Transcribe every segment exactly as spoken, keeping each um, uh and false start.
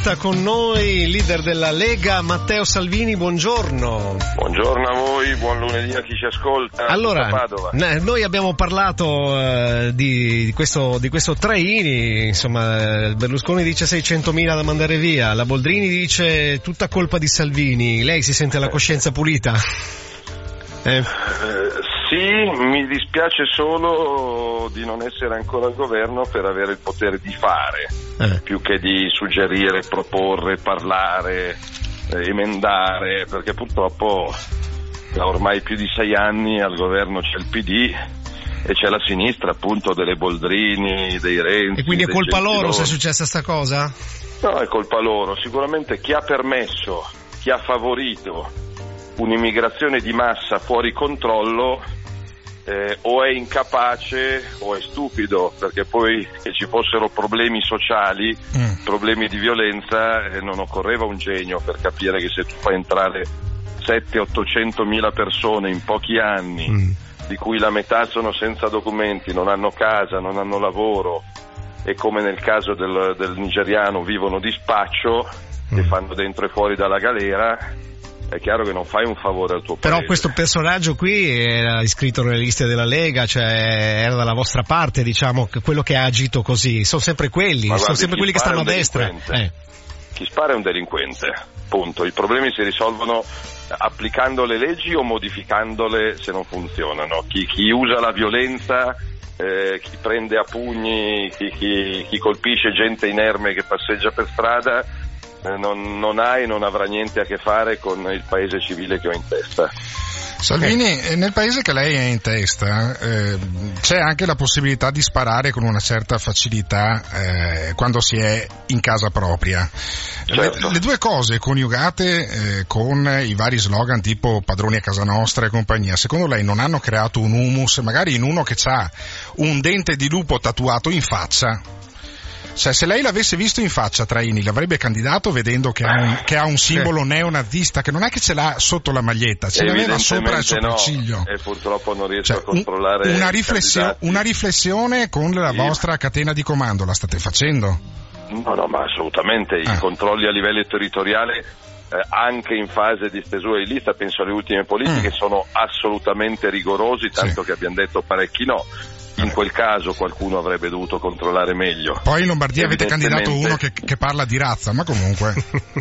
diretta con noi il leader della Lega, Matteo Salvini, buongiorno. Buongiorno a voi, buon lunedì a chi ci ascolta. Allora, noi abbiamo parlato uh, di, di, questo, di questo Traini, insomma, Berlusconi dice seicentomila da mandare via, la Boldrini dice tutta colpa di Salvini, lei si sente la coscienza pulita? Eh. Eh, sì, mi dispiace solo di non essere ancora al governo per avere il potere di fare, eh. più che di suggerire, proporre, parlare, eh, emendare, perché purtroppo da ormai più di sei anni al governo c'è il P D e c'è la sinistra appunto delle Boldrini, dei Renzi. E quindi è colpa Gentiloni. loro se è successa sta cosa? No, è colpa loro, sicuramente chi ha permesso, chi ha favorito un'immigrazione di massa fuori controllo eh, o è incapace o è stupido, perché poi che ci fossero problemi sociali, mm. problemi di violenza, eh, non occorreva un genio per capire che se tu fai entrare settecento ottocento mila persone in pochi anni, mm. di cui la metà sono senza documenti, non hanno casa, non hanno lavoro e come nel caso del, del nigeriano vivono di spaccio, mm. e fanno dentro e fuori dalla galera, è chiaro che non fai un favore al tuo paese. Però questo personaggio qui era iscritto nelle liste della Lega, cioè era dalla vostra parte, diciamo, quello che ha agito così. Sono sempre quelli, guardi, sono sempre quelli che stanno a destra. Eh. Chi spara è un delinquente, punto. I problemi si risolvono applicando le leggi o modificandole se non funzionano. Chi, chi usa la violenza, eh, chi prende a pugni, chi, chi, chi colpisce gente inerme che passeggia per strada, Non, non ha e non avrà niente a che fare con il paese civile che ho in testa. Salvini, eh. nel paese che lei è in testa eh, c'è anche la possibilità di sparare con una certa facilità eh, quando si è in casa propria. Certo. Le, le due cose coniugate eh, con i vari slogan tipo padroni a casa nostra e compagnia, secondo lei non hanno creato un humus, magari in uno che ha un dente di lupo tatuato in faccia? Cioè, se lei l'avesse visto in faccia Traini, l'avrebbe candidato vedendo che ha un, che ha un simbolo neonazista, che non è che ce l'ha sotto la maglietta, ce l'aveva sopra il sopracciglio. No, e purtroppo non riesco cioè, a controllare un, una, riflessio- una riflessione con la sì. vostra catena di comando la state facendo? No, no, ma assolutamente. I ah. controlli a livello territoriale, eh, anche in fase di stesura di lista, penso alle ultime politiche, mm. sono assolutamente rigorosi, tanto sì. che abbiamo detto parecchi no. In quel caso qualcuno avrebbe dovuto controllare meglio. Poi in Lombardia avete candidato uno che, che parla di razza, ma comunque.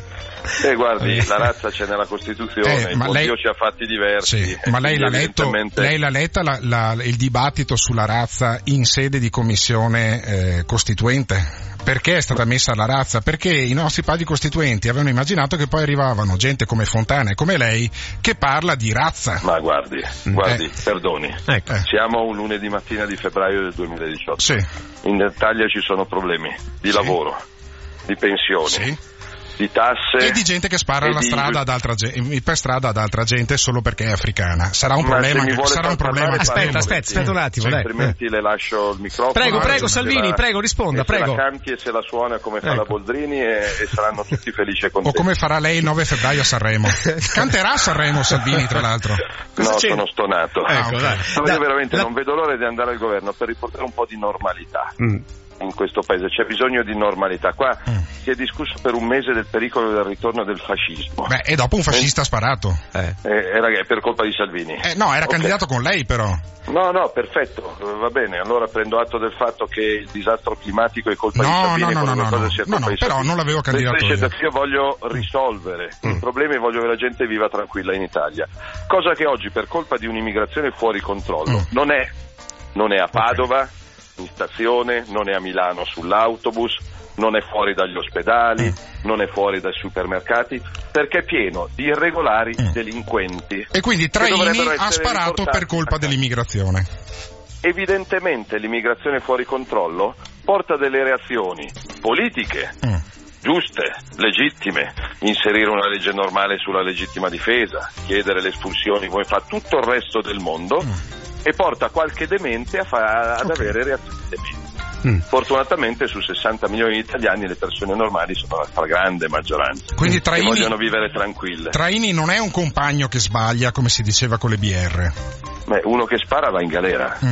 Eh, guardi, la razza c'è nella Costituzione, eh, il ma lei... Dio ci ha fatti diversi. Sì, ma lei l'ha letto, lei l'ha letta la, la, il dibattito sulla razza in sede di commissione eh, costituente? Perché è stata messa la razza? Perché i nostri padri costituenti avevano immaginato che poi arrivavano gente come Fontana e come lei che parla di razza. Ma guardi, guardi, eh. perdoni, ecco. siamo un lunedì mattina di febbraio del duemiladiciotto. Sì. In Italia ci sono problemi di sì. lavoro, di pensioni. Sì. Di tasse e di gente che spara alla di... strada ad altra gente, per strada ad altra gente solo perché è africana. Sarà un Ma problema che sarà un problema aspetta aspetta aspetta, aspetta un attimo, cioè, dai. altrimenti le lascio il microfono. Prego, prego Salvini, la, prego, risponda, e prego. Se la canti e se la suona come fa ecco. la Boldrini e, e saranno tutti felici e contenti. O come farà lei il nove febbraio a Sanremo. Canterà a Sanremo Salvini, tra l'altro. No, c'è? sono stonato. Ecco, okay. dai. Io veramente da... non vedo l'ora di andare al governo per riportare un po' di normalità. Mm. In questo paese c'è bisogno di normalità. Qua mm. si è discusso per un mese del pericolo del ritorno del fascismo. Beh, e dopo un fascista ha sparato. Eh. Eh, era per colpa di Salvini. Eh, no, era okay. candidato con lei però. No, no, perfetto, va bene. Allora prendo atto del fatto che il disastro climatico è colpa no, di Salvini. No, no, no, no, no, sia no, no, però non l'avevo candidato io. Io voglio risolvere mm. il problema e voglio che la gente viva tranquilla in Italia. Cosa che oggi per colpa di un'immigrazione fuori controllo mm. non è. Non è a Padova. Okay. In stazione, non è a Milano sull'autobus, non è fuori dagli ospedali, mm. non è fuori dai supermercati, perché è pieno di irregolari mm. delinquenti. E quindi Traini ha sparato per colpa dell'immigrazione. Evidentemente l'immigrazione fuori controllo porta delle reazioni politiche mm. giuste, legittime, inserire una legge normale sulla legittima difesa, chiedere le espulsioni come fa tutto il resto del mondo, mm. e porta qualche demente a fa- ad okay. avere reazioni dementi. Mm. Fortunatamente su sessanta milioni di italiani le persone normali sono la stragrande maggioranza. Quindi Traini, che vogliono vivere tranquille. Traini non è un compagno che sbaglia come si diceva con le B R. Beh, uno che spara va in galera. Mm.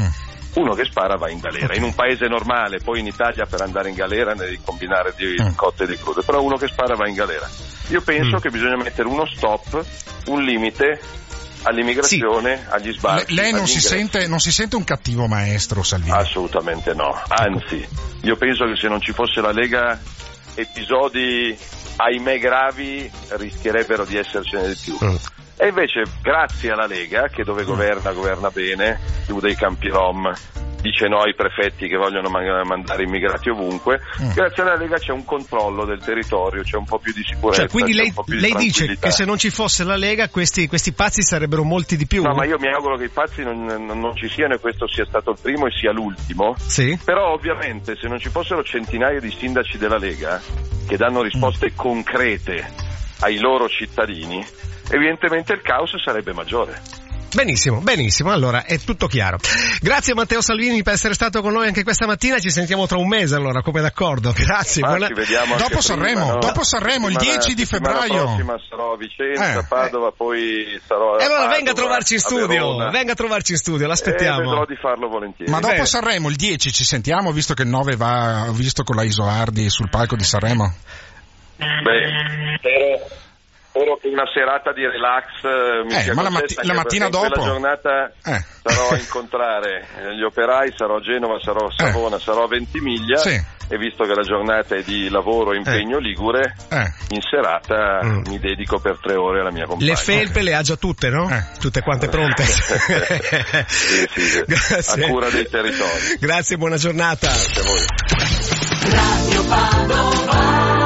uno che spara va in galera. In un paese normale, poi in Italia per andare in galera ne devi combinare di cotte e di crude, però uno che spara va in galera. Io penso mm. che bisogna mettere uno stop, un limite all'immigrazione, sì. agli sbarchi. Le, lei non si, sente, non si sente un cattivo maestro, Salvini? Assolutamente no, anzi, io penso che se non ci fosse la Lega episodi ahimè gravi rischierebbero di essercene di più. Mm. E invece grazie alla Lega, che dove governa governa bene, chiude i campi rom, dice no ai prefetti che vogliono mandare immigrati ovunque, mm. grazie alla Lega c'è un controllo del territorio, c'è un po' più di sicurezza. Cioè, quindi lei, di lei dice che se non ci fosse la Lega questi, questi pazzi sarebbero molti di più? No, ma io mi auguro che i pazzi non, non, non ci siano e questo sia stato il primo e sia l'ultimo. Sì. Però ovviamente se non ci fossero centinaia di sindaci della Lega che danno risposte mm. concrete ai loro cittadini, evidentemente il caos sarebbe maggiore. Benissimo, benissimo, allora è tutto chiaro. Grazie Matteo Salvini per essere stato con noi anche questa mattina, ci sentiamo tra un mese allora, come d'accordo. Grazie. Ma buona... ci vediamo dopo anche Sanremo, prima, no? dopo Sanremo, il dieci di febbraio. La prossima sarò a Vicenza, eh, Padova, eh. poi sarò a E allora Padova, venga a trovarci in studio, venga a trovarci in studio, l'aspettiamo. Eh, vedrò di farlo volentieri. Ma dopo Beh. Sanremo, il dieci ci sentiamo, visto che il nove va visto con la Isoardi sul palco di Sanremo? Beh, spero... Spero che una serata di relax eh, mi eh, sia ma la, matti- la mattina dopo quella giornata eh. sarò a incontrare gli operai, sarò a Genova, sarò a Savona, eh. sarò a Ventimiglia sì. e visto che la giornata è di lavoro e impegno eh. ligure eh. in serata mm. mi dedico per tre ore alla mia compagna. Le felpe le ha già tutte, no? Eh. Tutte quante pronte. sì, sì, grazie. A cura dei territori. Grazie, buona giornata. Grazie a voi. Radio Padova.